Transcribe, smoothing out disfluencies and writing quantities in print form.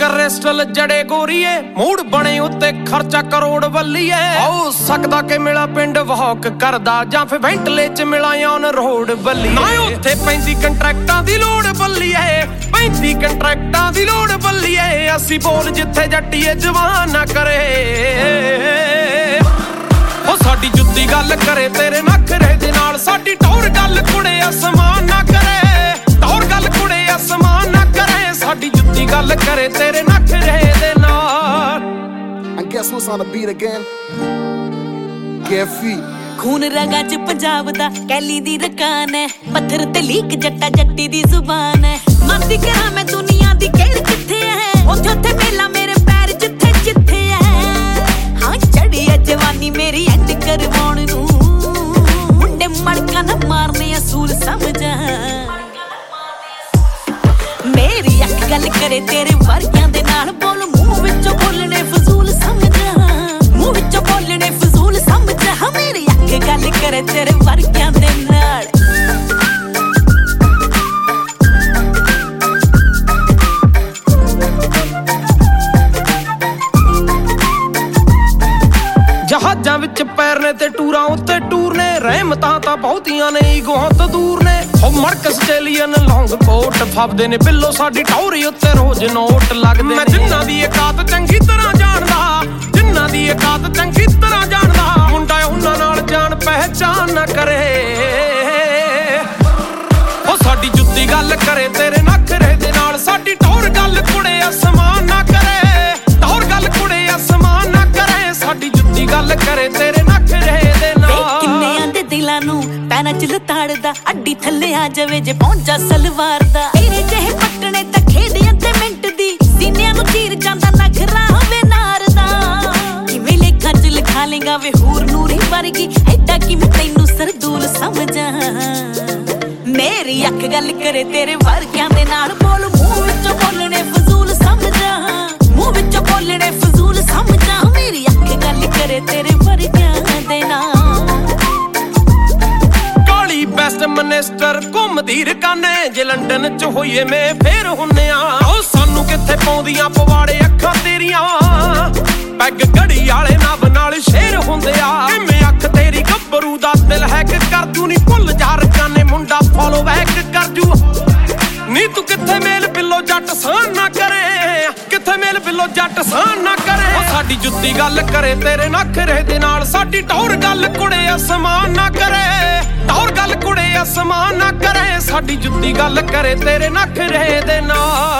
Crystal ਜੜੇ ਗੋਰੀਏ mood ਬਣੇ ਉੱਤੇ ਖਰਚਾ ਕਰੋੜ ਬੱਲੀਏ ਹੋ ਸਕਦਾ ਕਿ ਮਿਲਾ ਪਿੰਡ ਵਾਕ ਕਰਦਾ ਜਾਂ ਫਿਰ ਵੈਂਟਲੇ ਚ ਮਿਲਾ ਔਨ ਰੋਡ ਬੱਲੀਏ ਨਾ ਉੱਥੇ 35 ਕੰਟਰੈਕਟਾਂ ਦੀ ਲੋੜ ਬੱਲੀਏ 35 ਕੰਟਰੈਕਟਾਂ ਦੀ ਲੋੜ ਬੱਲੀਏ ਅਸੀਂ ਬੋਲ ਜਿੱਥੇ ਜੱਟੀਏ ਜਵਾਨ ਨਾ ਕਰੇ ਉਹ ਸਾਡੀ ਜੁੱਤੀ ਗੱਲ ਕਰੇ ਤੇਰੇ ਨਖਰੇ ਦੇ ਨਾਲ ਸਾਡੀ ਟੌਰ ਗੱਲ ਕੁੜੇ ਅਸਮਾਨ ਨਾ ਕਰੇ ਟੌਰ ਗੱਲ ਕੁੜੇ ਅਸਮਾਨ ਨਾ ਕਰੇ ਸਾਡੀ ਜੁੱਤੀ ਗੱਲ ਕਰੇ ਤੇਰੇ ਨਖਰੇ ਦੇ ਨਾਲ And guess who's on the beat again? Gefi ਖੂਨ ਰਗਾਂ ਚ ਪੰਜਾਬ ਦਾ ਕੈਲੀ ਦੀ ਰਕਾਨ ਹੈ ਪੱਥਰ ਤੇ ਲੀਕ ਜੱਟਾ ਜੱਟੀ ਦੀ ਜ਼ੁਬਾਨ ਹੈ ਮੰਨਦੀ ਕਰਾਂ ਮੈਂ ਦੁਨੀਆ ਦੀ ਕਿਹੜ ਕਿੱਥੇ ਹੈ ਉੱਥੇ ਉੱਥੇ ਮੇਲਾ ਮੇਰੇ ਪੈਰ ਜਿੱਥੇ ਜਿੱਥੇ ਹੈ ਹਾਂ ਚੜੀ ਹੈ ਜਵਾਨੀ ਮੇਰੀ ਐਂਡ ਕਰਵਾਉਣ ਨੂੰ ਮੁੰਡੇ ਮੜਕਾਂ ਨਾ ਮਾਰਨੇ ਅਸੂਲ ਸਮਝਾ ਮੇਰੀ ਅੱਖ ਗੱਲ ਕਰੇ ਤੇਰੇ ਵਰਗਿਆਂ ਦੇ ਨਾਲ ਬੋਲ ਮੂੰਹ ਵਿੱਚੋਂ ਬੋਲਣੇ ਫਜ਼ੂਲ ਸਮਝਾ ਮੂੰਹ ਵਿੱਚੋਂ ਬੋਲਣੇ ਫਜ਼ੂਲ ਸਮਝਾ ਮੇਰੀ ਅੱਖ ਗੱਲ ਕਰੇ ਤੇਰੇ ਵਰਗਿਆਂ ਦੇ ਨਾਲ ਜਹਾਜ਼ਾਂ ਵਿੱਚ ਪੈਰਨੇ ਤੇ ਟੂਰਾਂ ਉੱਤੇ ਟੂਰ ਨੇ ਰਹਿਮਤਾਂ ਤਾਂ ਬਹੁਤੀਆਂ ਨੇ ਈਗੋਆਂ ਤੋਂ ਦੂਰ ਨੇ ਹੋ ਮਰਕ ਆਸਟ੍ਰੇਲੀਅਨ ਲੌਂਗ ਕੋਟ ਫੱਬਦੇ ਨੇ ਬਿੱਲੋ ਸਾਡੀ ਟੌਰੀ ਉੱਤੇ ਰੋਜ਼ ਨੋਟ ਲੱਗਦੇ ਮੈਂ ਜਿੰਨਾਂ ਦੀ ਇਕਾਤ ਚੰਗੀ ਤਰ੍ਹਾਂ ਜਾਣਦਾ ਜਿੰਨਾਂ ਦੀ ਇਕਾਤ ਚੰਗੀ ਤਰ੍ਹਾਂ ਜਾਣਦਾ ਮੁੰਡਾ ਉਹਨਾਂ ਨਾਲ ਜਾਣ ਪਹਿਚਾਨ ਨਾ ਕਰੇ ਉਹ ਸਾਡੀ ਜੁੱਤੀ ਗੱਲ ਕਰੇ ਤੇਰੇ ਨਖਰੇ ਦੇ ਨਾਲ ਸਾਡੀ ਟੌਰ ਗੱਲ ਕੁੜੇ ਅਸਮਾਨ ਨਾ ਕਰੇ ਟੌਰ ਗੱਲ ਕੁੜੇ ਅਸਮਾਨ ਨਾ ਕਰੇ ਸਾਡੀ ਜੁੱਤੀ ਗੱਲ ਕਰੇ ਤੇਰੇ ਨਖਰੇ ਦੇ ਨਾਲ ਕਿੰਨਿਆਂ ਦੇ ਦਿਲਾਂ ਨੂੰ ਪੈਰਾਂ ਚ ਲਤਾੜਦਾ ਅੱਡੀ ਥੱਲੇ ਆ ਜਾਵੇ ਜੇ ਪਹੁੰਚਾ ਸਲਵਾਰ ਦਾ ਤੇਰੇ ਜਿਹੇ ਪੱਟਣੇ ਤਾਂ ਖੇਡਿਆਂ ਤੇ ਮਿੰਟ ਦੀ ਸੀਨਿਆਂ ਨੂੰ ਚੀਰ ਜਾਂਦਾ ਨਖਰਾ ਹੋਵੇ ਨਾਰ ਦਾ ਕਿਵੇਂ ਲੇਖਾਂ ਚ ਲਿਖਾ ਲੇਗਾ ਵੇ ਹੂਰ ਨੂਰੀ ਵਰਗੀ ਐਡਾ ਕਿਵੇਂ ਤੈਨੂੰ ਸਰਦੂਲ ਸਮਝਾਂ ਮੇਰੀ ਅੱਖ ਗੱਲ ਕਰੇ ਤੇਰੇ ਵਰਗਿਆਂ ਦੇ ਨਾਲ ਬੋਲ ਮੂੰਹ ਵਿੱਚੋਂ ਬੋਲਣੇ ਫਜ਼ੂਲ ਸਮਝਾਂ ਮੂੰਹ ਵਿੱਚੋਂ ਬੋਲਣੇ ਫਜ਼ੂਲ ਸਮਝਾਂ ਮੇਰੀ ਅੱਖ ਗੱਲ ਕਰੇ ਤੇਰੇ ਵਰਗਿਆਂ ਦੇ ਨਾਲ ਕਾਲੀ ਬੈਸਟ ਮਨਿਸਟਰ ਘੁੰਮਦੀ ਰਕਾਨੇ ਜੇ ਲੰਡਨ ਚ ਹੋਈਏ ਮੈਂ ਫੇਰ ਹੁੰਨੇ ਆ ਉਹ ਸਾਨੂੰ ਕਿੱਥੇ ਪਾਉਂਦੀਆਂ ਪਵਾੜੇ ਅੱਖਾਂ ਤੇਰੀਆਂ ਪੈਗ ਘੜੀ ਵਾਲੇ ਨਵ ਨਾਲ ਸ਼ੇਰ ਹੁੰਦੇ ਆ ਕਿਵੇਂ ਅੱਖ ਤੇਰੀ ਗੱਭਰੂ ਦਾ ਦਿਲ ਹੈ ਕਿ ਕਰ ਦੂ ਨੀ ਭੁੱਲ ਜਾ ਰਕਾਨੇ ਮੁੰਡਾ ਫੋਲੋ ਬੈਕ ਕਰ ਜੂ ਨੀ ਤੂੰ ਕਿੱਥੇ ਮੇਲ ਬਿੱਲੋ ਜੱਟ ਸਾਨ ਨਾ ਕਰੇ ਕਿੱਥੇ ਮੇਲ ਬਿੱਲੋ ਜੱਟ ਸਾਨ ਨਾ ਕਰੇ ਉਹ ਸਾਡੀ ਜੁੱਤੀ ਗੱਲ ਕਰੇ ਤੇਰੇ ਨਖਰੇ ਦੇ ਨਾਲ ਸਾਡੀ ਟੌਰ ਗੱਲ ਕੁੜੇ ਅਸਮਾਨ ਨਾ ਕਰੇ ਟੌਰ ਗੱਲ ਕੁੜੇ ਅਸਮਾਨ ਨਾ ਕਰੇ ਸਾਡੀ ਜੁੱਤੀ ਗੱਲ ਕਰੇ ਤੇਰੇ ਨਖਰੇ ਦੇ ਨਾਲ